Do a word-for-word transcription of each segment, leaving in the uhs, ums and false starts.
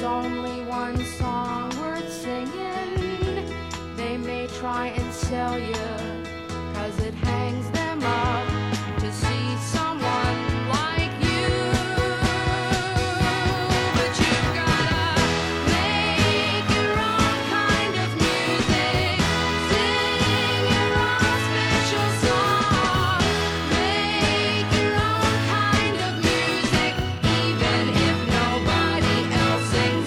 There's only one song worth singing. They may try and sell you, 'cause it hangs them up to see someone like you. But you've gotta make your own kind of music, sing your own special song, make your own kind of music, even if nobody else sings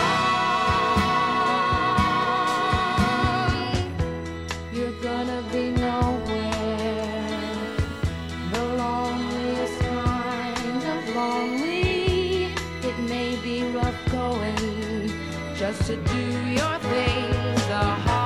along. You're gonna be nowhere, the loneliest kind of lonely. It may be rough going just to do your things the hard